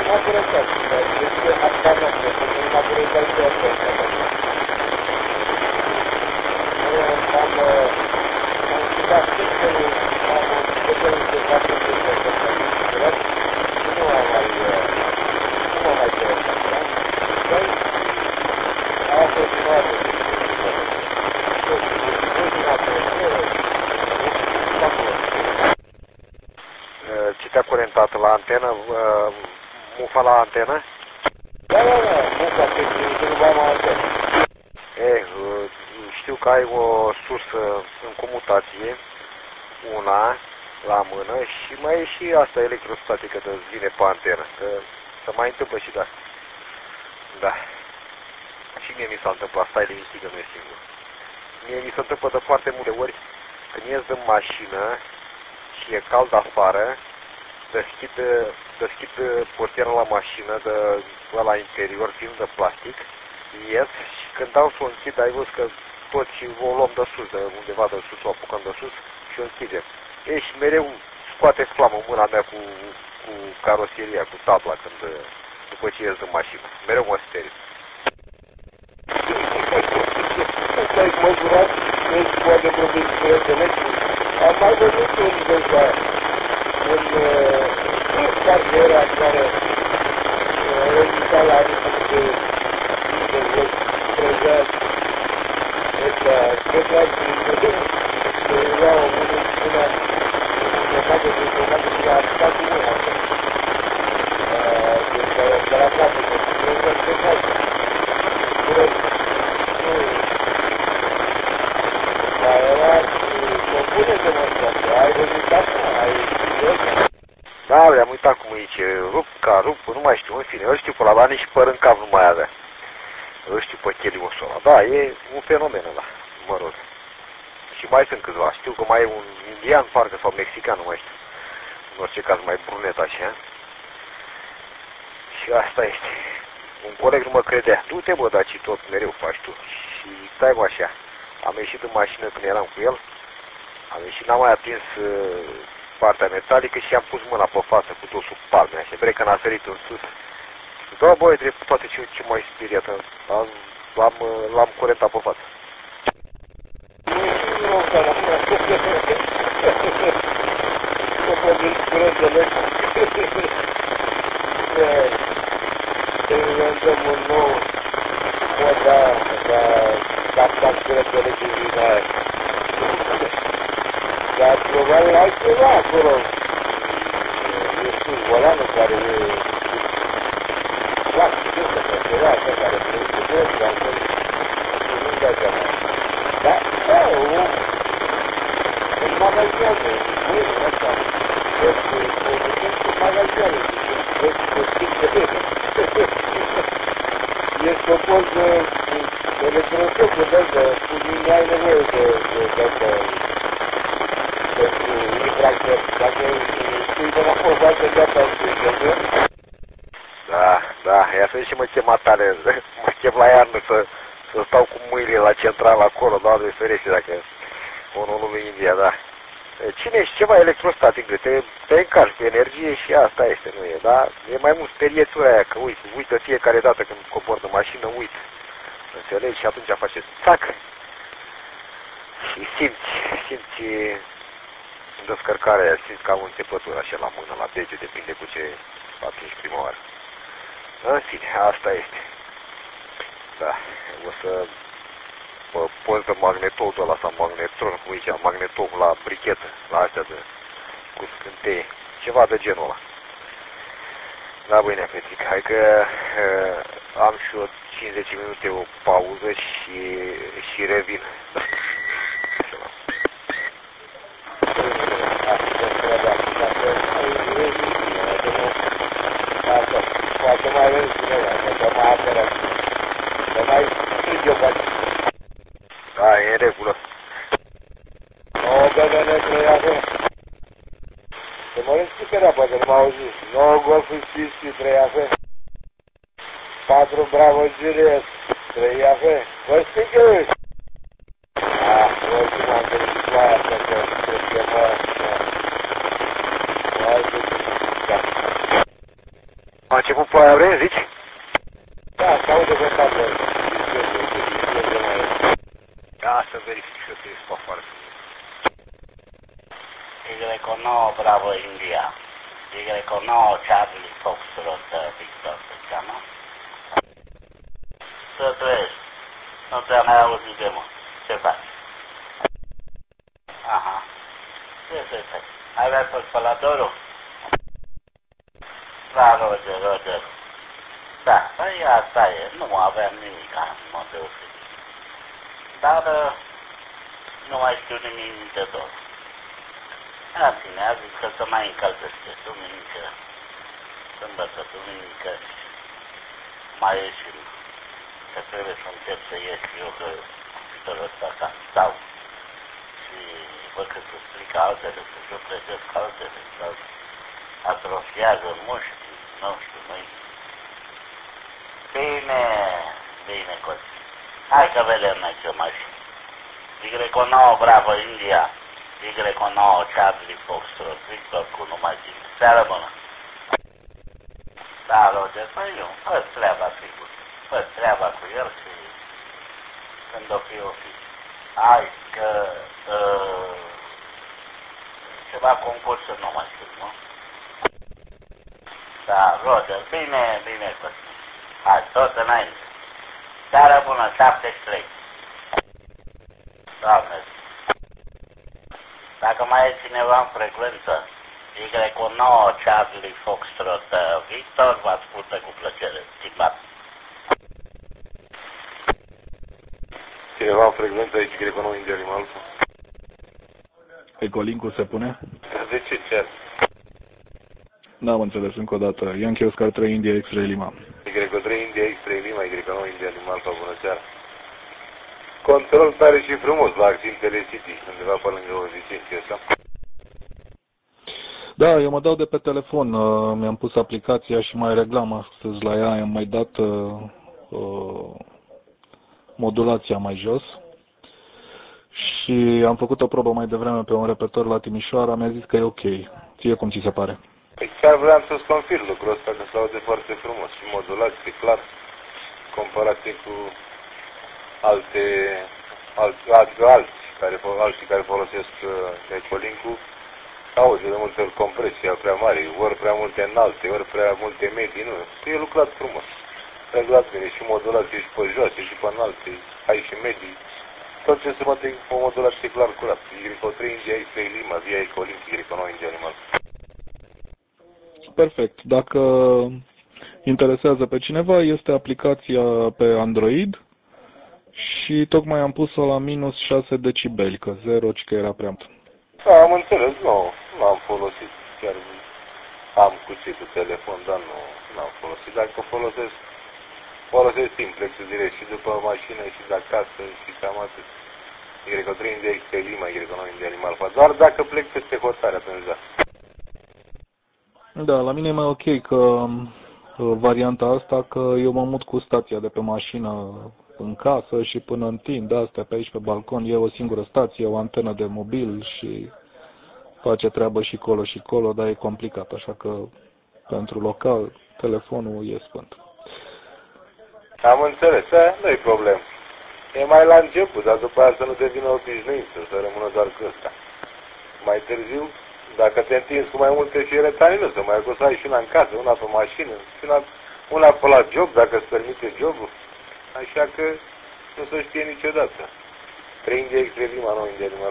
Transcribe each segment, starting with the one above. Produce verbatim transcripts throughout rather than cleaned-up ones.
m-a curățat. Este asta noastră, că nu m-a curățat și asta. Am citat textele, am început să fac textele și nu am mai nu am mai curățat. A fost foarte Ce te-a curentat la antenă? Mufa la antenă? Da, da, da, mufa pe nu va la antenă. Eh, știu că ai o sursă în comutație, una la mână și mai e și asta electrostatică de vine pe antenă, că se mai întâmplă și de asta. Da. Și mie mi s-a întâmplat, stai liniștit că nu e singur. Mie mi se întâmplă de foarte multe ori când ies din mașină și e cald afară, deschid, deschid portiera la mașină de la interior, fiind de plastic, ies și când dau să o închid, ai văzut că tot și o luăm de sus, de undeva de sus, o apucăm de sus și o închidem. Ei, și mereu scoate flamă mâna mea cu, cu caroseria, cu tabla, când, după ce ies din mașină. Mereu mă sperie. Stai cu măsurat, nu se poate produce curent electric. Am mai văzut un ăsta, un cartiera care rezista la niște de vot, trăgea ăsta, trăgea din se ia o mână și punea se face din se face și a apucat cu mâna. Deci de la capăt, trăgea, trăgea. Da, am uitat cum zice, rup ca rup, nu mai știu, în fine, îl știu pe ăla, dar nici păr în cap nu mai avea. Îl știu pe cheliosul ăla. Da, e un fenomen ăla, mă rog. Și mai sunt câțiva, știu că mai e un indian, parcă, sau mexican, nu mai știu. În orice caz, mai brunet așa. Și asta este. Un coleg nu mă credea. Du-te, bă, daci tot mereu faci tu. Și stai, mă, așa. Am ieșit în mașină când eram cu el. Am ieșit, n-am mai atins uh, partea metalică și am pus mâna pe față cu tot sub palme. Așa, vrei că n-a sărit în sus. Da, băi, trebuie poate ce, ce mai speriat. L-am, l-am curentat pe față. Nu, nu, nu, inventăm un nou mod de a capta curent electric din aer. Dar probabil altceva acolo. Este un volanul care e plastic, ăsta, ceva așa care produce curent, dar nu-mi dau seama. Da, da, un magazinează, nu e asta. Este un magazinează, este o post de electrosocul de ăsta, cu mine ai nevoie de ăsta pentru infractor, dacă îi până acolo față viața știu, da, da, ia să și mă chem atare, mă chem la iarnă să, să stau cu mâinile la central acolo, doamne ferește dacă unul lui India, da. Cine ești ceva electrostatic, te, te încarci cu energie și asta este, nu e, da? E mai mult speriețura aia, că uite, uită fiecare dată când cobor de mașină, uite. Înțelegi? Și atunci face țac. Și simți, simți descărcarea aia, simți ca o înțepătură așa la mână, la dege, depinde cu ce atingi prima oară. În fine, asta este. Da, o să poți de magnetolul ăla sau magnetron, cum zicea, magnetol la brichetă, la astea de, cu scânteie, ceva de genul ăla. Da, băine, Petric, hai că uh, am și eu cincizeci minute o pauză și, și revin. Poate mai vezi cineva, că mai apără, că mai știu eu poate. Da, e în regulă. O, bă, bă, ne trăiasă. Să mă rând sticărea, poate nu m-au zis. nouă golful știți trăiasă. patru bravo Juliet, trăiasă. Vă sticări. Ah, oricum am venit cu aia, că cred că mă... A început După aia vrei, zici? Da, se aude pe capă. Da, să verific și eu că ești pe afară. Y nouă Bravo India. Y nouă Charlie Foxtrot Victor se cheamă. Să trăiești. Nu te-am mai auzit de mult. Ce faci? Aha. Ce să faci? Ai mai pe spălatorul? Da, Roger, Roger. Da, păi asta e. Nu aveam nimic în mod deosebit. Dar nu mai știu nimic de tot. În fine, a zis că să mai încălzește duminică, sâmbătă, duminică și mai ieșim. Că trebuie să încep să ies eu, că viitorul ăsta ca stau și văd că se strică altele, să se plătesc altele, sau atrofiază mușchi, nu știu, nu-i. Bine, bine, Coți. Hai că vedem noi ce mașini. Y nouă Bravo India. Y nouă Charlie Foxtrot Victor cu numai bine. Seară bună. Da, Roger, păi eu, fă treaba sigur. Fă treaba cu el și când o fi, o fi. Hai că uh, ceva concursuri nu mai știu, nu? Da, Roger, bine, bine, Cosmin. Hai, tot înainte. Seară bună, șaptezeci și trei. Doamne. Dacă mai e cineva în frecvență, Y nouă Charlie Foxtrot Victor, vă ascultă cu plăcere. Schimbat. Cineva în frecvență aici, Y nouă India Lima Alfa? Ecolink-ul se pune? De ce cer? N-am înțeles încă o dată. Yankee Oscar trei India X-Ray Lima. Y trei India X-Ray Lima, Y nouă India Lima Alfa, bună seara. Control tare și frumos la Accintele City, undeva pe lângă o licenție asta. Da, eu mă dau de pe telefon. Uh, mi-am pus aplicația și mai reglam astăzi la ea. Am mai dat uh, uh, modulația mai jos. Și am făcut o probă mai devreme pe un repetitor la Timișoara. Mi-a zis că e ok. Ție cum ți se pare? Păi chiar vreau să-ți confirm lucrul ăsta, că se aude foarte frumos și modulație, clar, comparație cu alte, alți, alți, alți care, alții care folosesc uh, Ecolink-ul, auzi de multe ori compresia prea mare, ori prea multe înalte, ori prea multe medii, nu, e lucrat frumos. Reglat bine și modulație și pe joase și pe înalte, ai și medii, tot ce se poate o modulație clar curat. Y trei India X-Ray Lima, via Ecolink, Y nouă India Lima. Perfect. Dacă interesează pe cineva, este aplicația pe Android și tocmai am pus-o la minus șase decibeli, că zero, că era prea mult. Da, am înțeles, nu, nu am folosit, chiar am cuțitul telefon, dar nu, nu am folosit. Dacă folosesc, folosesc simplexul direct și după mașină și de acasă și cam atât. Y trei India X-Ray Lima, Y nouă India Lima Alfa, doar dacă plec peste hotare, atunci da. Da, la mine e mai ok că uh, varianta asta, că eu mă mut cu stația de pe mașină în casă și până întind astea pe aici pe balcon, e o singură stație, o antenă de mobil și face treabă și colo și colo, dar e complicat, așa că pentru local telefonul e sfânt. Am înțeles, nu e problemă. E mai la început, dar după aia să nu devină obișnuință, să rămână doar cu ăsta. Mai târziu, dacă te întinzi cu mai multe fiere tare, nu să mai să ai și una în casă, una pe mașină, și una, una pe la job, dacă îți permite jobul. Așa că nu se știe niciodată. trei India X-Ray Lima, nouă India Lima.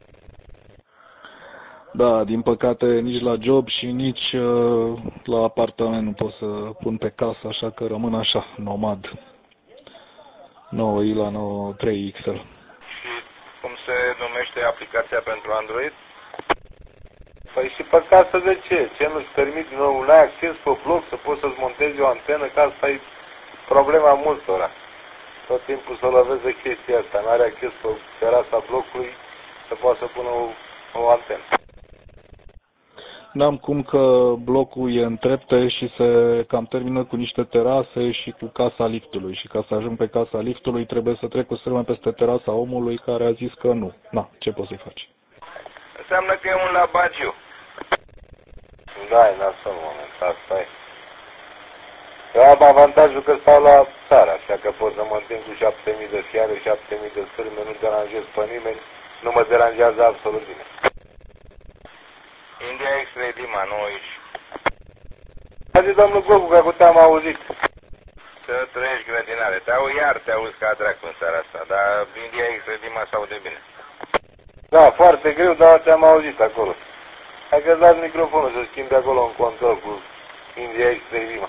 Da, din păcate nici la job și nici uh, la apartament nu pot să pun pe casă, așa că rămân așa, nomad. nouă I la nouă trei X L. Și cum se numește aplicația pentru Android? Păi și pe casă de ce? Ce nu-ți permite, nu ai acces pe bloc să poți să-ți montezi o antenă, că asta e problema multora. Tot timpul să lovezi de chestia asta, nu are acces pe terasa blocului să poată să pună o, o antenă. N-am cum că blocul e în trepte și se cam termină cu niște terase și cu casa liftului. Și ca să ajung pe casa liftului trebuie să trec o strămă peste terasa omului care a zis că nu. Na, ce poți să-i faci? Înseamnă că e un labagiu. Da, e nasol în moment, asta e. Eu am avantajul că stau la țară, așa că pot să mă întind cu șapte mii de fiare, șapte mii de sârme, nu deranjez pe nimeni, nu mă deranjează absolut nimeni. India X-Ray Lima, nu aici. A zis domnul Gogu că cu te-am auzit. Să trăiești grădinare. Te au iar, te auzi ca dracu în seara asta, dar India X-Ray Lima s-aude bine. Da, foarte greu, dar te-am auzit acolo. Hai că-ți las microfonul să schimbi acolo în control cu India X-Ray Lima.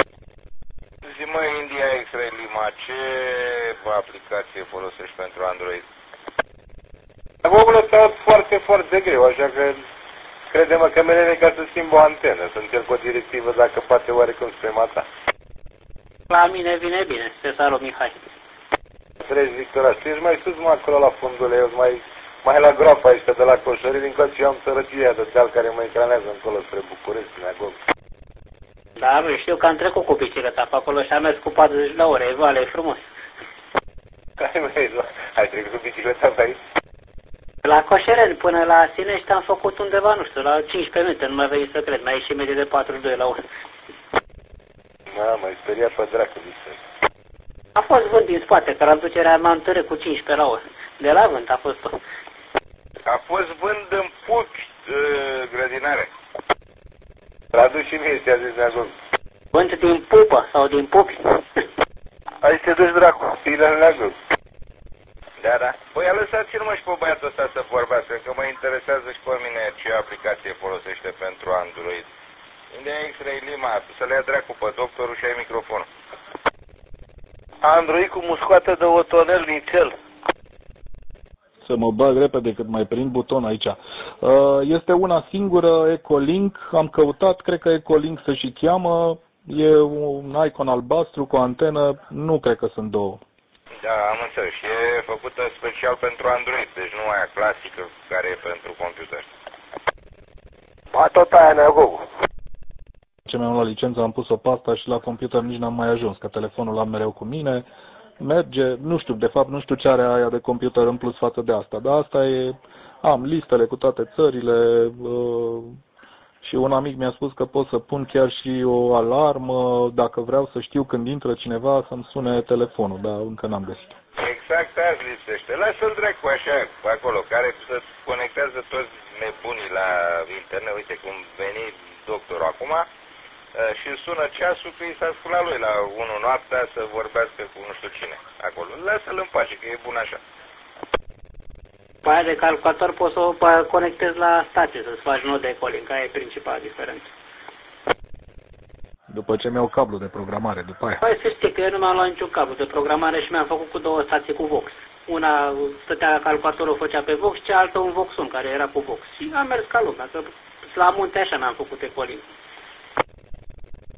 Zi mă, India X-Ray Lima, ce aplicație folosești pentru Android? Acolo te-a foarte, foarte greu, așa că crede-mă că mereu ca să schimb o antenă, să încerc o directivă dacă poate oarecum spre mata. La mine vine bine, Cesarul Mihai. Treci, Victoras, tu ești mai sus, mă, acolo la fundul, eu mai, mai la groapa aici, de la Coșării, din că eu am sărăcia de deal care mă ecranează încolo spre București, din acolo. Dar nu știu că am trecut cu bicicleta pe acolo și am mers cu patruzeci la ore, e vale, e frumos. Hai, măi, ai trecut cu bicicleta pe aici? La Coșereni până la Sinești am făcut undeva, nu știu, la cincisprezece minute, nu mai veni să cred, mai ieșit medie de patruzeci și doi la oră. Mă, m-ai speriat pe dracu, zice. A fost vânt din spate, că reducerea m-a întărât cu cincisprezece la oră. De la vânt a fost tot. A fost vânt în pupi, uh, grădinare. Tradu și mie, ți-a zis de acolo. Vânt din pupă sau din pupi. Aici te duci dracu, stilă în acolo. Da, da. Păi a lăsați-l mă și pe băiatul ăsta să vorbească, că mă interesează și pe mine ce aplicație folosește pentru Android. Unde e X-Ray Lima? Să le ia dracu pe doctorul și ai microfonul. Android cu muscoată de otonel nițel. Să mă bag repede cât mai prind buton aici. Este una singură, Ecolink. Am căutat, cred că Ecolink se și cheamă. E un icon albastru cu antenă. Nu cred că sunt două. Da, am înțeles. Și e făcută special pentru Android, deci nu aia clasică care e pentru computer. Ba, tot aia ne-a Gogu. Ce mi-am luat licența, am pus-o pe asta și la computer nici n-am mai ajuns, că telefonul l-am mereu cu mine. Merge, nu știu, de fapt nu știu ce are aia de computer în plus față de asta, dar asta e, am listele cu toate țările uh, și un amic mi-a spus că pot să pun chiar și o alarmă dacă vreau să știu când intră cineva să-mi sune telefonul, dar încă n-am găsit. Exact azi lipsește. Lasă-l dracu așa, acolo, care să conectează toți nebunii la internet. Uite cum veni doctorul acum și sună ceasul că i s-a sculat lui la unu noaptea să vorbească cu nu știu cine acolo. Lasă-l în pace, că e bun așa. Pe aia de calculator poți să o conectezi la stație, să-ți faci nod de Ecolink, aia e principala diferență. După ce mi-au cablu de programare, după aia. Păi să știi că eu nu mi-am luat niciun cablu de programare și mi-am făcut cu două stații cu Vox. Una stătea la calculator, o făcea pe Vox, cealaltă un Voxum care era cu Vox. Și am mers ca lumea, că la munte așa mi-am făcut Ecolink.